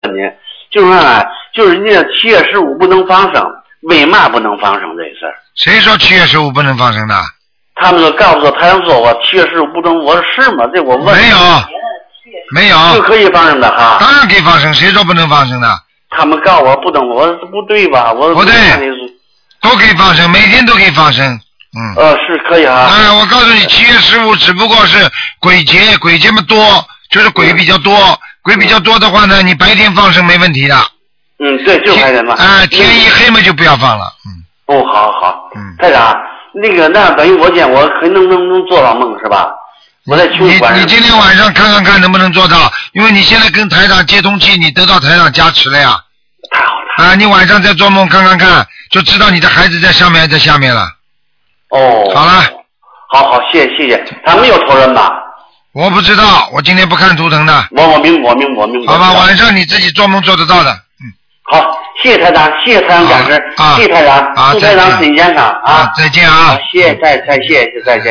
就是说啊，就是那7月15不能放生，为嘛不能放生这事儿？ 谁说7月15不能放生的？ 他们说告诉我，台上说我7月15不能，我说是吗？这我问。 没有， 就可以放生的哈。 当然可以放生，谁说不能放生的？ 他们告诉我不能，我说不对吧？我不对，都可以放生，每天都可以放生。 是可以啊。 我告诉你，7月15只不过是鬼节，鬼节嘛多，就是鬼比较多，鬼比较多的话呢，你白天放生没问题的。 对，就白天嘛。 天一黑嘛就不要放了。 好。台长，那等于我可能做到梦是吧？我在求观。 你今天晚上看能不能做到，因为你现在跟台长接通气，你得到台长加持了呀。 太好了。 你晚上再做梦看，就知道你的孩子在上面，在下面了。好了。 好，谢谢。他没有投人吧？ 我不知道，我今天不看图腾的。 我明白。 好吧，晚上你自己做梦做得到的。 好，谢谢台长，谢谢台长讲师，谢谢台长，祝台长身体健康啊！ 再见啊！ 谢谢，再见。